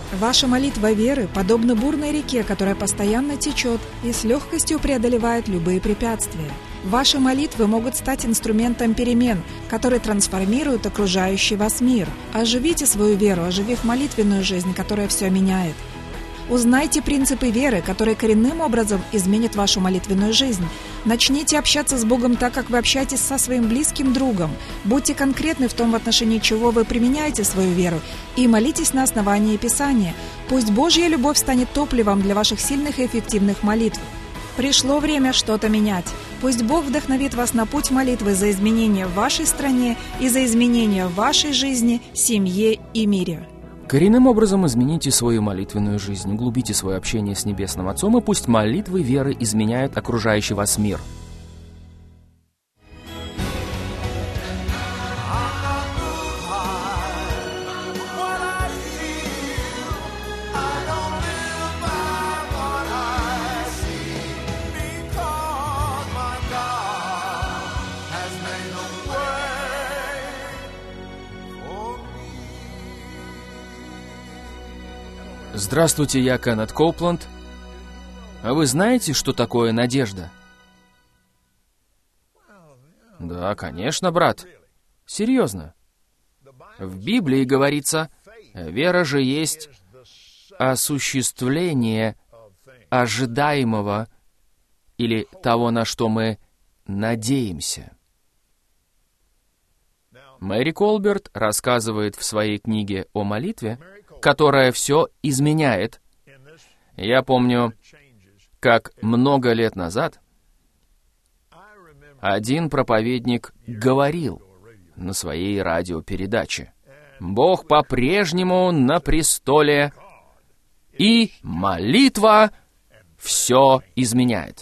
Ваша молитва веры подобна бурной реке, которая постоянно течет и с легкостью преодолевает любые препятствия. Ваши молитвы могут стать инструментом перемен, которые трансформируют окружающий вас мир. Оживите свою веру, оживив молитвенную жизнь, которая все меняет. Узнайте принципы веры, которые коренным образом изменят вашу молитвенную жизнь. Начните общаться с Богом так, как вы общаетесь со своим близким другом. Будьте конкретны в том, в отношении чего вы применяете свою веру, и молитесь на основании Писания. Пусть Божья любовь станет топливом для ваших сильных и эффективных молитв. Пришло время что-то менять. Пусть Бог вдохновит вас на путь молитвы за изменения в вашей стране и за изменения в вашей жизни, семье и мире. Коренным образом измените свою молитвенную жизнь, углубите свое общение с Небесным Отцом, и пусть молитвы веры изменяют окружающий вас мир. Здравствуйте, я Кеннет Коупланд. А вы знаете, что такое надежда? Да, конечно, брат. Серьезно. В Библии говорится, вера же есть осуществление ожидаемого или того, на что мы надеемся. Мэри Колберт рассказывает в своей книге о молитве, которая все изменяет. Я помню, как много лет назад один проповедник говорил на своей радиопередаче: «Бог по-прежнему на престоле, и молитва все изменяет».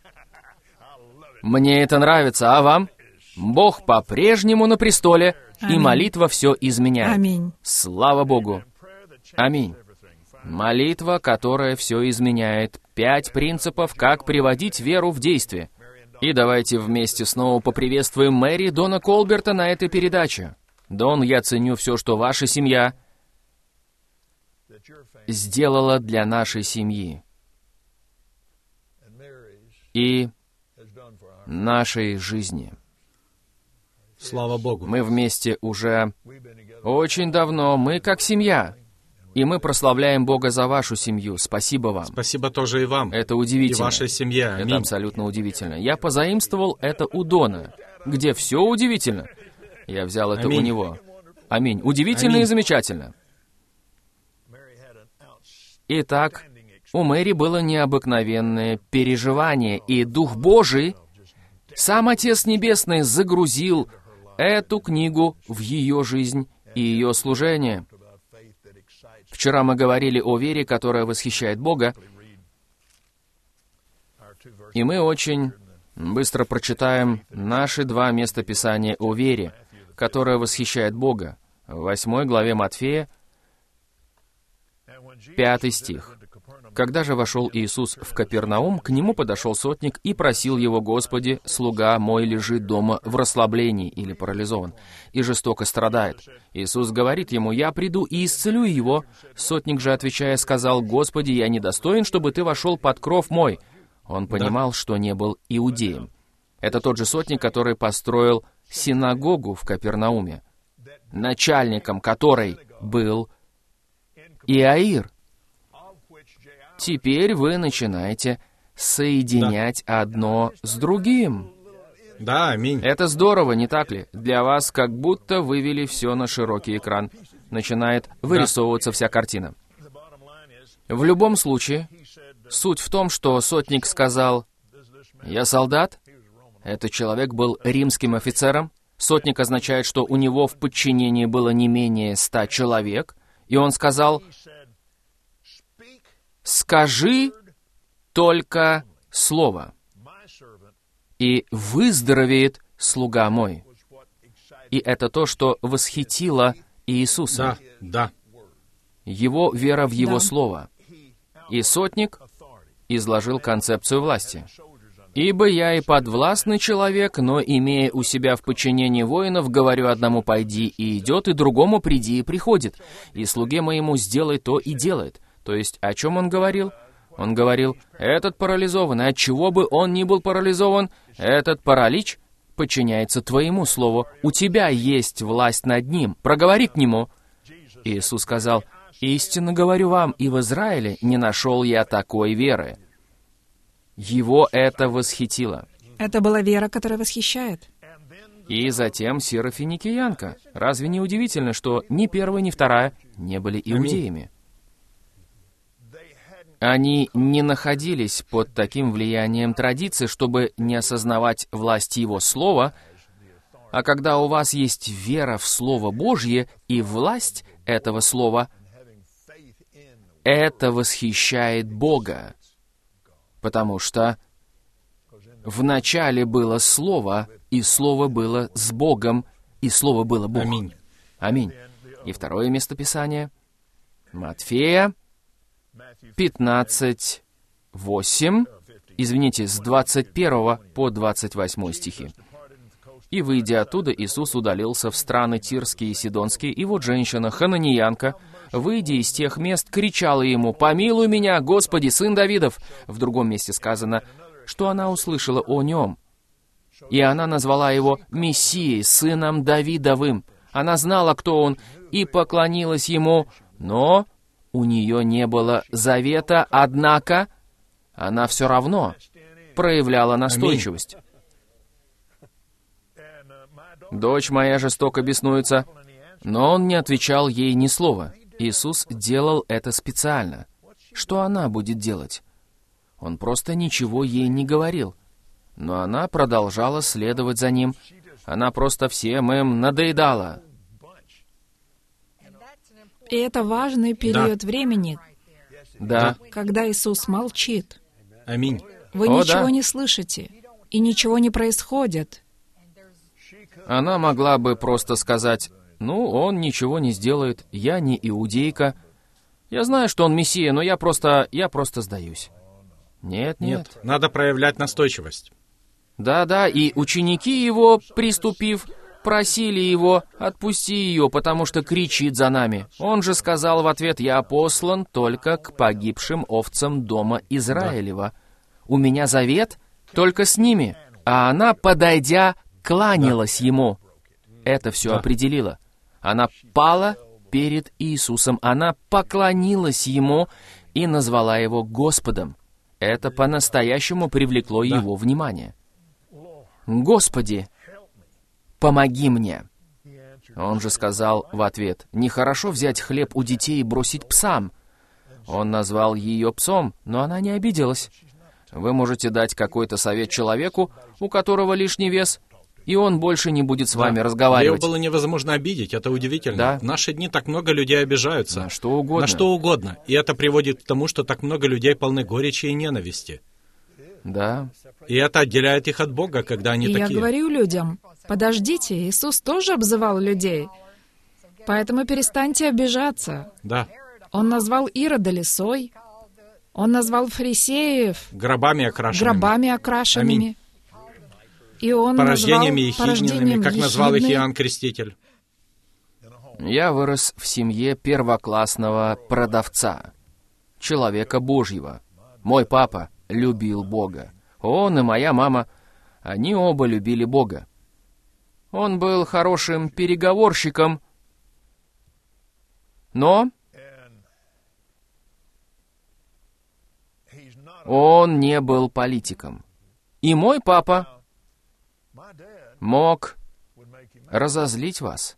Мне это нравится, а вам? Бог по-прежнему на престоле, и молитва все изменяет. Аминь. Слава Богу. Аминь. Молитва, которая все изменяет. 5 принципов, как приводить веру в действие. И давайте вместе снова поприветствуем Мэри Дона Колберта на этой передаче. Дон, я ценю все, что ваша семья сделала для нашей семьи и нашей жизни. Слава Богу. Мы вместе уже очень давно, мы как семья. И мы прославляем Бога за вашу семью. Спасибо вам. Спасибо тоже и вам. Это удивительно. И вашей семье. Это Аминь. абсолютно удивительно. Я позаимствовал это у Дона, где все удивительно. Я взял это у него. Аминь. Удивительно и замечательно. Итак, у Мэри было необыкновенное переживание, и Дух Божий, сам Отец Небесный, загрузил эту книгу в ее жизнь и ее служение. Вчера мы говорили о вере, которая восхищает Бога, и мы очень быстро прочитаем наши 2 места Писания о вере, которая восхищает Бога. В 8 главе Матфея, 5 стих. «Когда же вошел Иисус в Капернаум, к нему подошел сотник и просил его: Господи, слуга мой лежит дома в расслаблении или парализован, и жестоко страдает. Иисус говорит ему: я приду и исцелю его. Сотник же, отвечая, сказал: Господи, я недостоин, чтобы ты вошел под кров мой. Он понимал, что не был иудеем. Это тот же сотник, который построил синагогу в Капернауме, начальником которой был Иаир. Теперь вы начинаете соединять одно с другим. Да, аминь. Это здорово, не так ли? Для вас как будто вывели все на широкий экран. Начинает вырисовываться вся картина. В любом случае, суть в том, что сотник сказал: «Я солдат». Этот человек был римским офицером. Сотник означает, что у него в подчинении было не менее 100 человек. И он сказал: «Скажи только слово, и выздоровеет слуга мой». И это то, что восхитило Иисуса. Да. Его вера в Его Слово. И сотник изложил концепцию власти. «Ибо я и подвластный человек, но, имея у себя в подчинении воинов, говорю одному пойди и идет, и другому приди и приходит, и слуге моему сделай то и делает». То есть, о чем он говорил? Он говорил, этот парализованный, от чего бы он ни был парализован, этот паралич подчиняется твоему слову, у тебя есть власть над ним, проговори к нему. Иисус сказал, «Истинно говорю вам, и в Израиле не нашел я такой веры». Его это восхитило. Это была вера, которая восхищает. И затем сирофиникиянка. Разве не удивительно, что ни первая, ни вторая не были иудеями? Они не находились под таким влиянием традиции, чтобы не осознавать власть Его Слова, а когда у вас есть вера в Слово Божье и власть этого Слова, это восхищает Бога, потому что вначале было Слово, и Слово было с Богом, и Слово было Богом. Аминь. Аминь. И второе местописание. Матфея 15:8, извините, с 21 по 28 стихи. «И, выйдя оттуда, Иисус удалился в страны Тирские и Сидонские, и вот женщина, хананиянка, выйдя из тех мест, кричала ему, «Помилуй меня, Господи, Сын Давидов!» В другом месте сказано, что она услышала о нем, и она назвала его Мессией, Сыном Давидовым. Она знала, кто он, и поклонилась ему, но у нее не было завета, однако она все равно проявляла настойчивость. «Дочь моя жестоко беснуется», но он не отвечал ей ни слова. Иисус делал это специально. Что она будет делать? Он просто ничего ей не говорил. Но она продолжала следовать за ним. Она просто всем им надоедала. И это важный период времени, Да. когда Иисус молчит. Аминь. Вы О, ничего да. не слышите, и ничего не происходит. Она могла бы просто сказать, «Ну, он ничего не сделает, я не иудейка. Я знаю, что он Мессия, но я просто сдаюсь». Нет. Надо проявлять настойчивость. Да, и ученики его, приступив, просили его, «Отпусти ее, потому что кричит за нами». Он же сказал в ответ, «Я послан только к погибшим овцам дома Израилева. У меня завет только с ними». А она, подойдя, кланялась ему. Это все определило. Она пала перед Иисусом, она поклонилась ему и назвала его Господом. Это по-настоящему привлекло его внимание. «Господи, помоги мне!» Он же сказал в ответ, «Нехорошо взять хлеб у детей и бросить псам». Он назвал ее псом, но она не обиделась. Вы можете дать какой-то совет человеку, у которого лишний вес, и он больше не будет с вами разговаривать. Ее было невозможно обидеть, это удивительно. Да. В наши дни так много людей обижаются. На что угодно. На что угодно. И это приводит к тому, что так много людей полны горечи и ненависти. Да. И это отделяет их от Бога, когда они И такие. я говорю людям, подождите, Иисус тоже обзывал людей, поэтому перестаньте обижаться. Да. Он назвал Ирода лисой, он назвал фарисеев Гробами окрашенными. окрашенными. И он Порождениями назвал ехидными, как назвал их ехидной. Иоанн Креститель. Я вырос в семье первоклассного продавца, человека Божьего. Мой папа любил Бога. Он и моя мама, они оба любили Бога. Он был хорошим переговорщиком, но он не был политиком. И мой папа мог разозлить вас.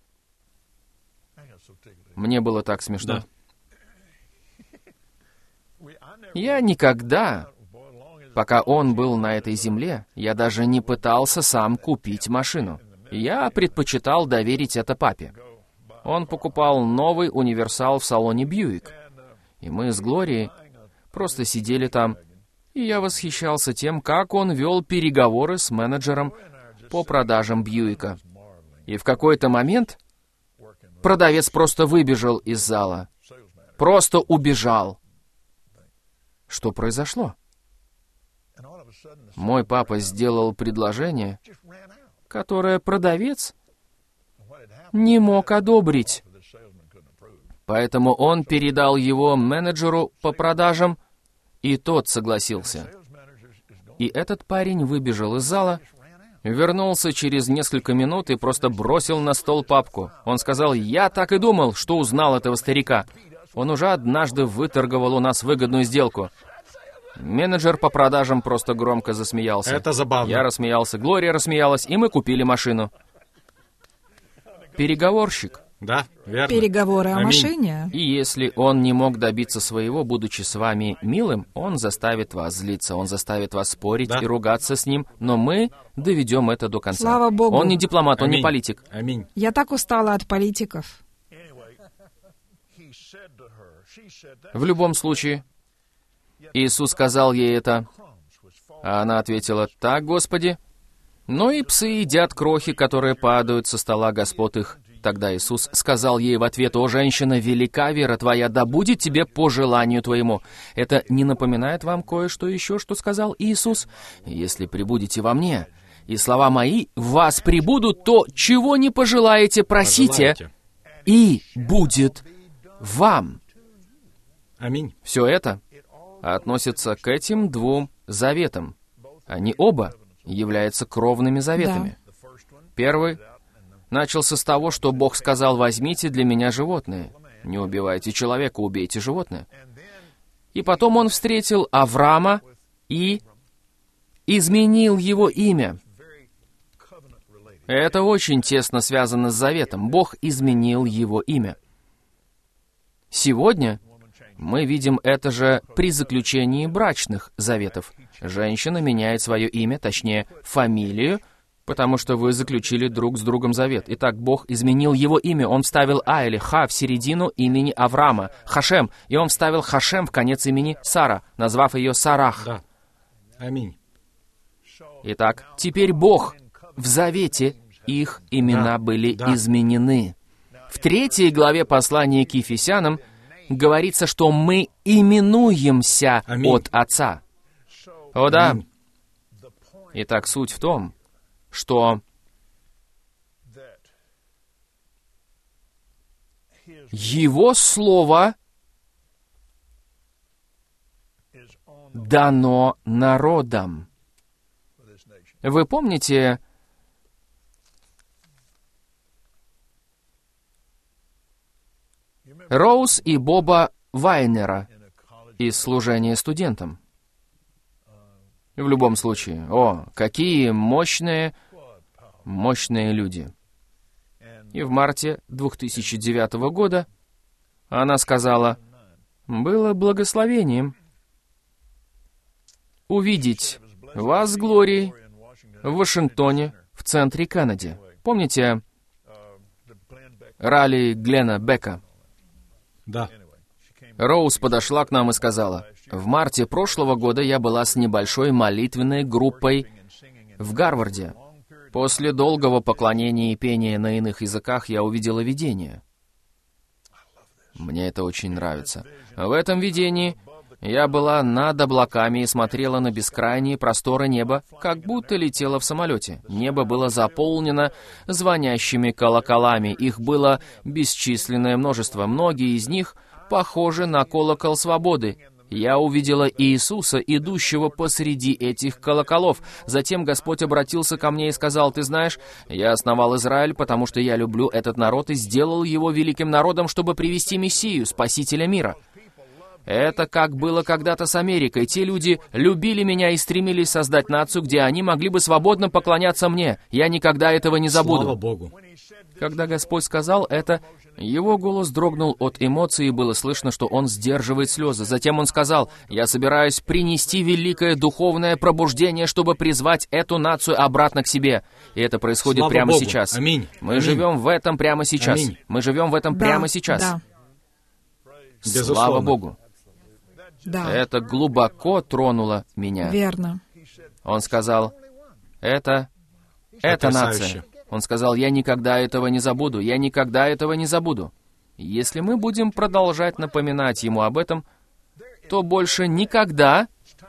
Мне было так смешно. Да. Я никогда, пока он был на этой земле, я даже не пытался сам купить машину. Я предпочитал доверить это папе. Он покупал новый универсал в салоне Бьюик. И мы с Глорией просто сидели там, и я восхищался тем, как он вел переговоры с менеджером по продажам Бьюика. И в какой-то момент продавец просто выбежал из зала. Просто убежал. Что произошло? мой папа сделал предложение, которое продавец не мог одобрить. Поэтому он передал его менеджеру по продажам, и тот согласился. И этот парень выбежал из зала, вернулся через несколько минут и просто бросил на стол папку. Он сказал: «Я так и думал, что узнал этого старика. Он уже однажды выторговал у нас выгодную сделку». Менеджер по продажам просто громко засмеялся. Это забавно. Я рассмеялся, Глория рассмеялась, и мы купили машину. Переговорщик. Да, верно. Переговоры о Аминь. машине. И если он не мог добиться своего, будучи с вами милым, он заставит вас злиться, он заставит вас спорить Да. и ругаться с ним, но мы доведем это до конца. Слава Богу. Он не дипломат, он не Аминь. политик. Аминь. Я так устала от политиков. В любом случае, Иисус сказал ей это, а она ответила: «Так, Господи, но и псы едят крохи, которые падают со стола господ их». Тогда Иисус сказал ей в ответ: «О, женщина, велика вера твоя, да будет тебе по желанию твоему». Это не напоминает вам кое-что еще, что сказал Иисус? «Если пребудете во мне, и слова мои в вас пребудут, то чего не пожелаете, просите, Пожелаете. и будет вам». Аминь. Все это относится к этим двум заветам. Они оба являются кровными заветами. Первый начался с того, что Бог сказал: «Возьмите для меня животное. Не убивайте человека, убейте животное». И потом Он встретил Авраама и изменил его имя. Это очень тесно связано с заветом. Бог изменил его имя. Сегодня мы видим это же при заключении брачных заветов. Женщина меняет свое имя, точнее, фамилию, потому что вы заключили друг с другом завет. Итак, Бог изменил его имя. Он вставил «а» или «ха» в середину имени Авраама, Хашем, и он вставил Хашем в конец имени Сара, назвав ее Сарах. Да. Аминь. Итак, теперь Бог в завете, их имена были изменены. В 3 главе послания к Ефесянам говорится, что мы именуемся от Отца. О да. Аминь. Итак, суть в том, что Его Слово дано народам. Вы помните Роуз и Боба Вайнера из служения студентам? В любом случае, какие мощные люди. И в марте 2009 года она сказала: «Было благословением увидеть вас с Глорией в Вашингтоне, в центре Кеннеди». Помните ралли Глена Бека? Да. Роуз подошла к нам и сказала: «В марте прошлого года я была с небольшой молитвенной группой в Гарварде. После долгого поклонения и пения на иных языках я увидела видение». Мне это очень нравится. В этом видении я была над облаками и смотрела на бескрайние просторы неба, как будто летела в самолете. Небо было заполнено звонящими колоколами. Их было бесчисленное множество. Многие из них похожи на колокол свободы. Я увидела Иисуса, идущего посреди этих колоколов. Затем Господь обратился ко мне и сказал: «Ты знаешь, я основал Израиль, потому что я люблю этот народ и сделал его великим народом, чтобы привести Мессию, Спасителя мира». Это как было когда-то с Америкой. Те люди любили меня и стремились создать нацию, где они могли бы свободно поклоняться мне. Я никогда этого не забуду. Слава Богу. Когда Господь сказал это, его голос дрогнул от эмоций, и было слышно, что он сдерживает слезы. Затем он сказал: «Я собираюсь принести великое духовное пробуждение, чтобы призвать эту нацию обратно к себе». И это происходит Слава прямо Богу. сейчас. Аминь. Мы Аминь. живем в этом прямо сейчас. Аминь. Мы живем в этом прямо сейчас. Да, Безусловно. Слава Богу. да, Это глубоко тронуло меня. верно. Он сказал: «Это нация». Потрясающе. Он сказал: «Я никогда этого не забуду, я никогда этого не забуду». Если мы будем продолжать напоминать ему об этом, то больше никогда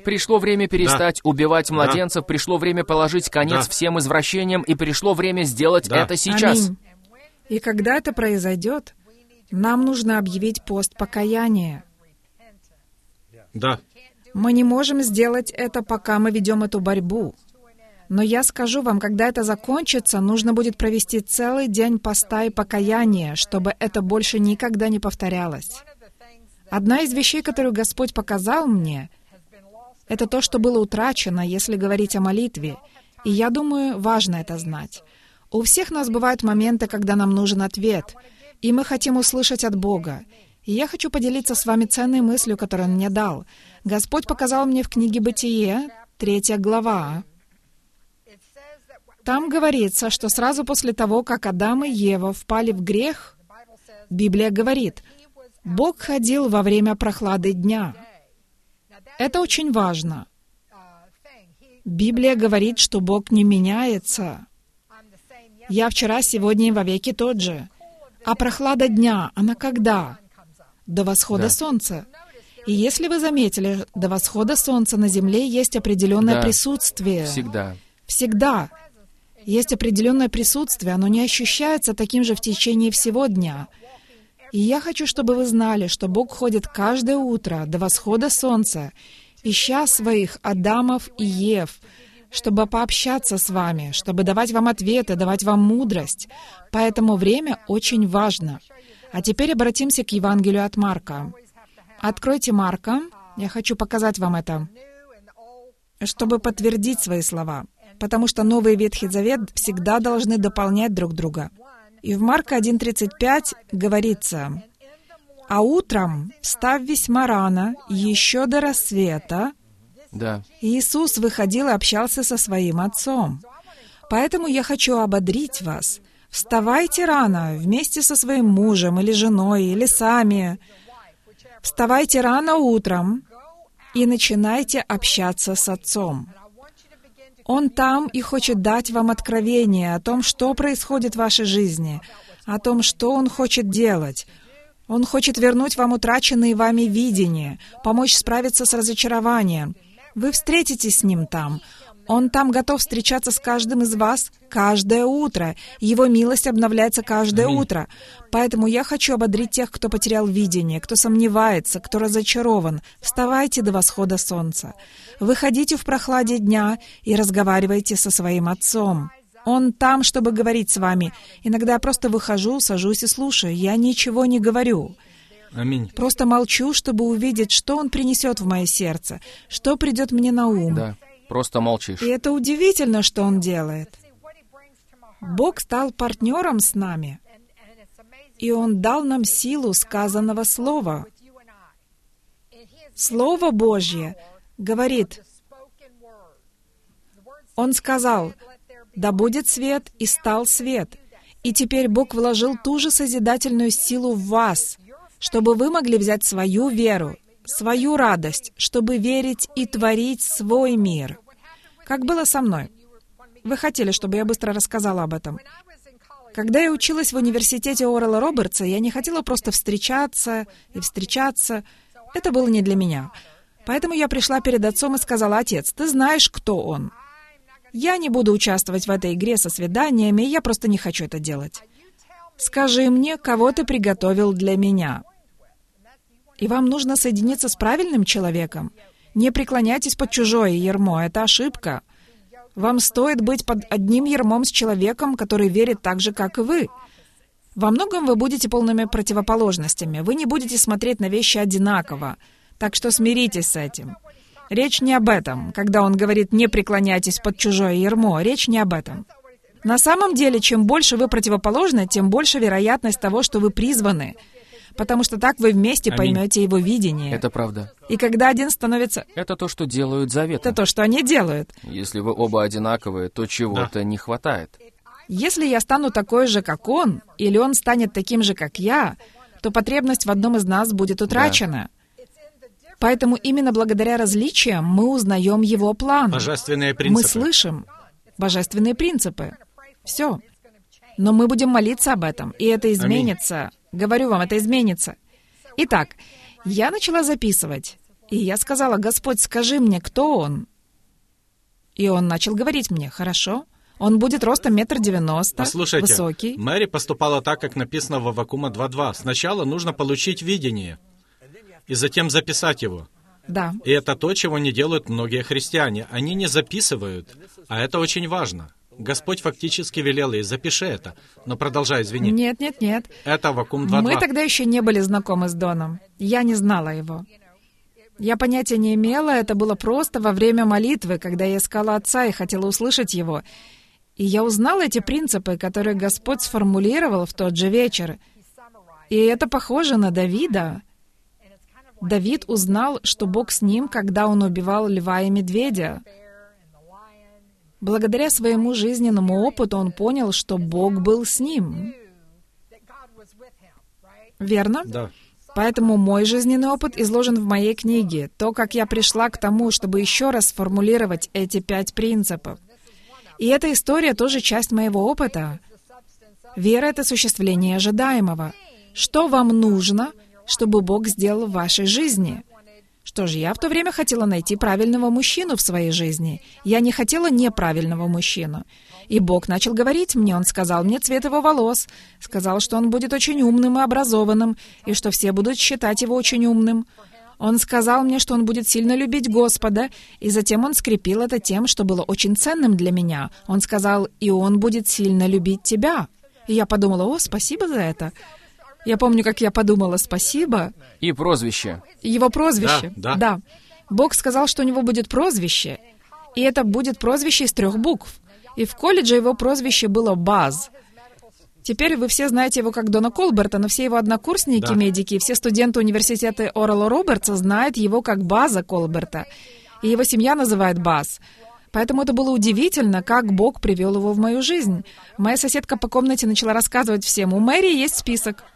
Пришло время перестать убивать младенцев, пришло время положить конец всем извращениям, и пришло время сделать это сейчас. Аминь. И когда это произойдет, нам нужно объявить пост покаяния. Да. Мы не можем сделать это, пока мы ведем эту борьбу. Но я скажу вам, когда это закончится, нужно будет провести целый день поста и покаяния, чтобы это больше никогда не повторялось. Одна из вещей, которую Господь показал мне, это то, что было утрачено, если говорить о молитве. И я думаю, важно это знать. У всех нас бывают моменты, когда нам нужен ответ, и мы хотим услышать от Бога. И я хочу поделиться с вами ценной мыслью, которую Он мне дал. Господь показал мне в книге «Бытие», 3 глава. Там говорится, что сразу после того, как Адам и Ева впали в грех, Библия говорит, Бог ходил во время прохлады дня. Это очень важно. Библия говорит, что Бог не меняется. Я вчера, сегодня и вовеки тот же. А прохлада дня, она когда? До восхода солнца. И если вы заметили, до восхода солнца на земле есть определенное присутствие. Всегда. Всегда. Есть определенное присутствие, оно не ощущается таким же в течение всего дня. И я хочу, чтобы вы знали, что Бог ходит каждое утро до восхода солнца, ища своих Адамов и Ев, чтобы пообщаться с вами, чтобы давать вам ответы, давать вам мудрость. Поэтому время очень важно. А теперь обратимся к Евангелию от Марка. Откройте Марка. Я хочу показать вам это, чтобы подтвердить свои слова. Потому что Новый и Ветхий Завет всегда должны дополнять друг друга. И в Марка 1:35 говорится, «А утром, встав весьма рано, еще до рассвета, Иисус выходил и общался со своим Отцом». Поэтому я хочу ободрить вас. Вставайте рано вместе со своим мужем или женой, или сами. Вставайте рано утром и начинайте общаться с Отцом. Он там и хочет дать вам откровение о том, что происходит в вашей жизни, о том, что Он хочет делать. Он хочет вернуть вам утраченные вами видения, помочь справиться с разочарованием. Вы встретитесь с Ним там. Он там готов встречаться с каждым из вас каждое утро. Его милость обновляется каждое утро. Поэтому я хочу ободрить тех, кто потерял видение, кто сомневается, кто разочарован. Вставайте до восхода солнца. Выходите в прохладе дня и разговаривайте со своим Отцом. Он там, чтобы говорить с вами. Иногда я просто выхожу, сажусь и слушаю. Я ничего не говорю. Аминь. Просто молчу, чтобы увидеть, что Он принесет в мое сердце, что придет мне на ум. Да, просто молчишь. И это удивительно, что Он делает. Бог стал партнером с нами, и Он дал нам силу сказанного слова. Слово Божье говорит, Он сказал, «Да будет свет», и стал свет. И теперь Бог вложил ту же созидательную силу в вас, чтобы вы могли взять свою веру, свою радость, чтобы верить и творить свой мир. Как было со мной? Вы хотели, чтобы я быстро рассказала об этом. Когда я училась в университете Орала Робертса, я не хотела просто встречаться и встречаться. Это было не для меня. Поэтому я пришла перед отцом и сказала, «Отец, ты знаешь, кто он. Я не буду участвовать в этой игре со свиданиями, я просто не хочу это делать. Скажи мне, кого ты приготовил для меня». И вам нужно соединиться с правильным человеком. Не преклоняйтесь под чужое ярмо, это ошибка. Вам стоит быть под одним ярмом с человеком, который верит так же, как и вы. Во многом вы будете полными противоположностями. Вы не будете смотреть на вещи одинаково. Так что смиритесь с этим. Речь не об этом. Когда он говорит «не преклоняйтесь под чужое ярмо», речь не об этом. На самом деле, чем больше вы противоположны, тем больше вероятность того, что вы призваны. Потому что так вы вместе поймете его видение. Это правда. И когда один становится... Это то, что делают заветы. Это то, что они делают. Если вы оба одинаковые, то чего-то не хватает. Если я стану такой же, как он, или он станет таким же, как я, то потребность в одном из нас будет утрачена. Поэтому именно благодаря различиям мы узнаем его план. Божественные принципы. Мы слышим божественные принципы. Все. Но мы будем молиться об этом, и это изменится. Говорю вам, это изменится. Итак, я начала записывать. И я сказала: «Господь, скажи мне, кто он?» И он начал говорить мне: «Хорошо, он будет ростом 1,90 м, Послушайте, высокий». Мэри поступала так, как написано в Аввакума 2.2. Сначала нужно получить видение, и затем записать его. Да. И это то, чего не делают многие христиане. Они не записывают, а это очень важно. Господь фактически велел ей: запиши это. Но продолжай, извини. Нет. Это Аввакум 2.2. Мы тогда еще не были знакомы с Доном. Я не знала его. Я понятия не имела, это было просто во время молитвы, когда я искала Отца и хотела услышать Его. И я узнала эти принципы, которые Господь сформулировал в тот же вечер. И это похоже на Давида. Давид узнал, что Бог с ним, когда он убивал льва и медведя. Благодаря своему жизненному опыту он понял, что Бог был с ним. Верно? Да. Поэтому мой жизненный опыт изложен в моей книге. То, как я пришла к тому, чтобы еще раз сформулировать эти 5 принципов. И эта история тоже часть моего опыта. Вера — это осуществление ожидаемого. Что вам нужно, чтобы Бог сделал в вашей жизни? Что же, я в то время хотела найти правильного мужчину в своей жизни. Я не хотела неправильного мужчину. И Бог начал говорить мне, Он сказал мне цвет его волос, сказал, что он будет очень умным и образованным, и что все будут считать его очень умным. Он сказал мне, что он будет сильно любить Господа, и затем он скрепил это тем, что было очень ценным для меня. Он сказал: «И он будет сильно любить тебя». И я подумала: «О, спасибо за это». Я помню, как я подумала: «Спасибо». И прозвище. Его прозвище. Да. Бог сказал, что у него будет прозвище, и это будет прозвище из 3 букв. И в колледже его прозвище было Баз. Теперь вы все знаете его как Дона Колберта, но все его однокурсники, Да. медики, все студенты университета Орла Робертса знают его как База Колберта. И его семья называет Баз. Поэтому это было удивительно, как Бог привел его в мою жизнь. Моя соседка по комнате начала рассказывать всем: у Мэри есть список.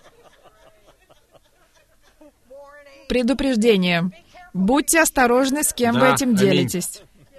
Предупреждение. Будьте осторожны, с кем вы Да, этим аминь. делитесь.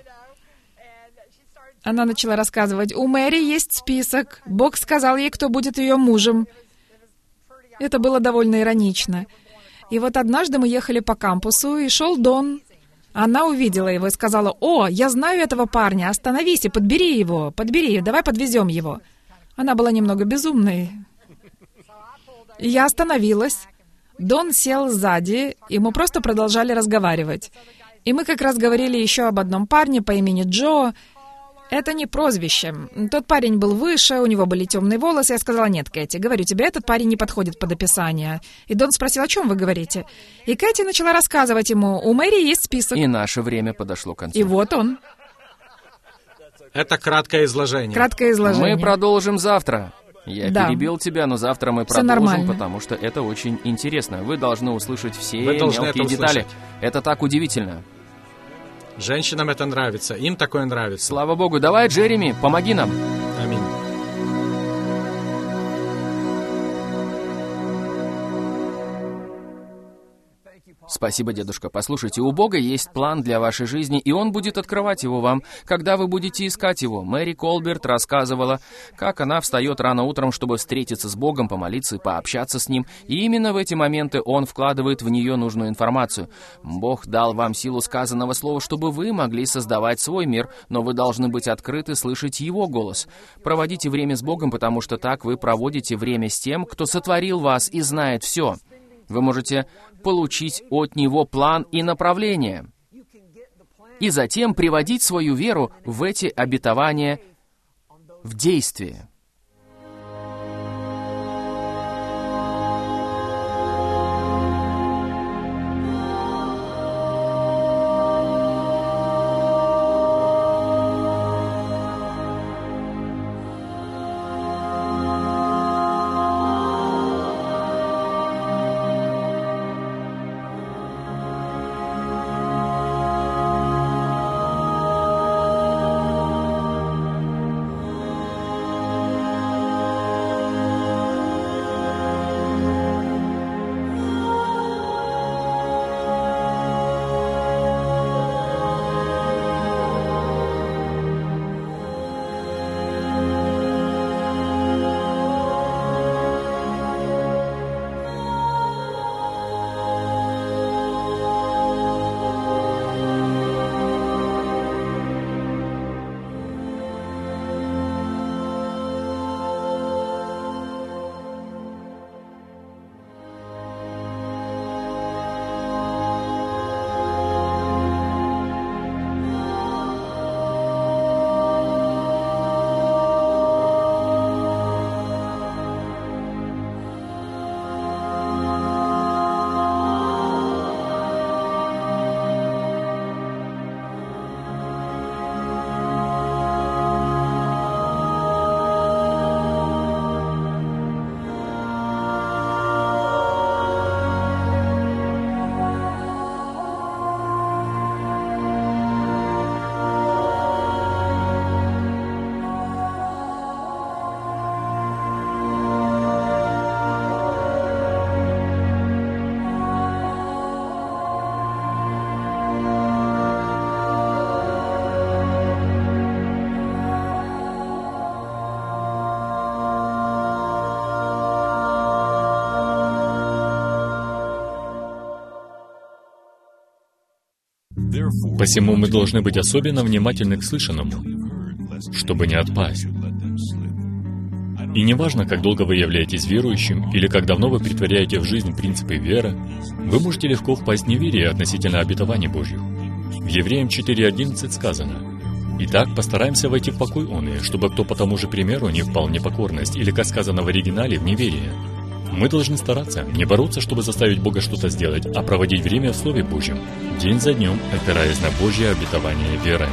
Она начала рассказывать: у Мэри есть список. Бог сказал ей, кто будет ее мужем. Это было довольно иронично. И вот однажды мы ехали по кампусу, и шел Дон. Она увидела его и сказала: «О, я знаю этого парня, остановись и подбери его, давай подвезем его». Она была немного безумной. И я остановилась. Дон сел сзади, и мы просто продолжали разговаривать. И мы как раз говорили еще об одном парне по имени Джо. Это не прозвище. Тот парень был выше, у него были темные волосы. Я сказала: «Нет, Кэти, говорю тебе, этот парень не подходит под описание». И Дон спросил: «О чем вы говорите?» И Кэти начала рассказывать ему: у Мэри есть список. И наше время подошло к концу. И вот он. Это краткое изложение. Краткое изложение. Мы продолжим завтра. Я Да. перебил тебя, но завтра мы Всё продолжим, нормально. потому что это очень интересно. Вы должны услышать все Вы должны мелкие это детали. услышать. Это так удивительно. Женщинам это нравится, им такое нравится. Слава Богу. Давай, Джереми, помоги нам. Аминь. Спасибо, дедушка. Послушайте, у Бога есть план для вашей жизни, и Он будет открывать его вам, когда вы будете искать его. Мэри Колберт рассказывала, как она встает рано утром, чтобы встретиться с Богом, помолиться и пообщаться с Ним, и именно в эти моменты Он вкладывает в нее нужную информацию. Бог дал вам силу сказанного слова, чтобы вы могли создавать свой мир, но вы должны быть открыты слышать Его голос. Проводите время с Богом, потому что так вы проводите время с тем, кто сотворил вас и знает все. Вы можете получить от Него план и направление, и затем приводить свою веру в эти обетования в действие. Посему мы должны быть особенно внимательны к слышанному, чтобы не отпасть. И неважно, как долго вы являетесь верующим, или как давно вы претворяете в жизнь принципы веры, вы можете легко впасть в неверие относительно обетований Божьих. В Евреям 4:11 сказано: «Итак, постараемся войти в покой оный, чтобы кто по тому же примеру не впал в непокорность, или, как сказано в оригинале, в неверие». Мы должны стараться, не бороться, чтобы заставить Бога что-то сделать, а проводить время в Слове Божьем, день за днем, опираясь на Божье обетование верой.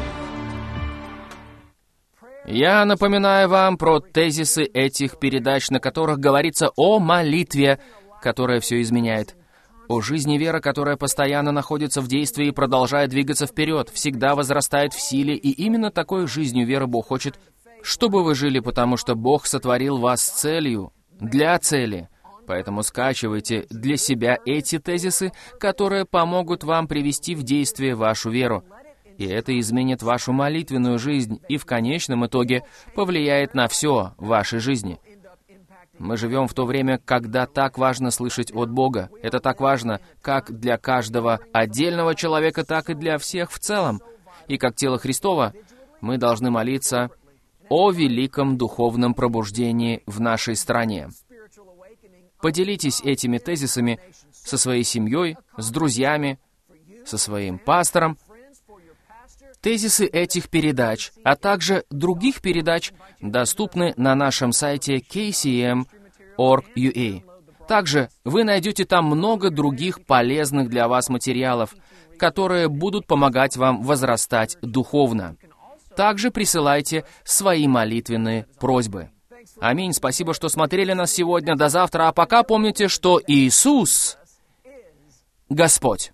Я напоминаю вам про тезисы этих передач, на которых говорится о молитве, которая все изменяет, о жизни веры, которая постоянно находится в действии и продолжает двигаться вперед, всегда возрастает в силе, и именно такой жизнью веры Бог хочет, чтобы вы жили, потому что Бог сотворил вас с целью, для цели. Поэтому скачивайте для себя эти тезисы, которые помогут вам привести в действие вашу веру. И это изменит вашу молитвенную жизнь и в конечном итоге повлияет на все в вашей жизни. Мы живем в то время, когда так важно слышать от Бога. Это так важно как для каждого отдельного человека, так и для всех в целом. И как тело Христово, мы должны молиться о великом духовном пробуждении в нашей стране. Поделитесь этими тезисами со своей семьей, с друзьями, со своим пастором. Тезисы этих передач, а также других передач доступны на нашем сайте kcm.org.ua. Также вы найдете там много других полезных для вас материалов, которые будут помогать вам возрастать духовно. Также присылайте свои молитвенные просьбы. Аминь. Спасибо, что смотрели нас сегодня. До завтра. А пока помните, что Иисус — Господь.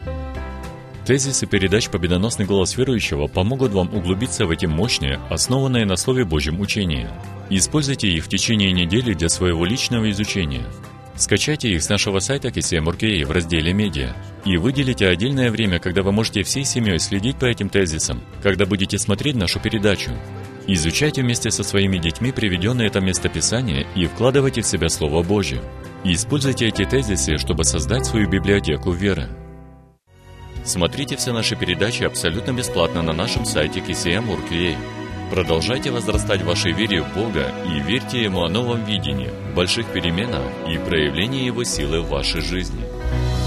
Тезисы передач «Победоносный голос верующего» помогут вам углубиться в эти мощные, основанные на Слове Божьем учения. Используйте их в течение недели для своего личного изучения. Скачайте их с нашего сайта KCM.org.ua в разделе «Медиа» и выделите отдельное время, когда вы можете всей семьей следить по этим тезисам, когда будете смотреть нашу передачу. Изучайте вместе со своими детьми приведенное там местописание и вкладывайте в себя Слово Божье. Используйте эти тезисы, чтобы создать свою библиотеку веры. Смотрите все наши передачи абсолютно бесплатно на нашем сайте kcm.org.ua. Продолжайте возрастать в вашей вере в Бога и верьте Ему о новом видении, больших переменах и проявлении Его силы в вашей жизни.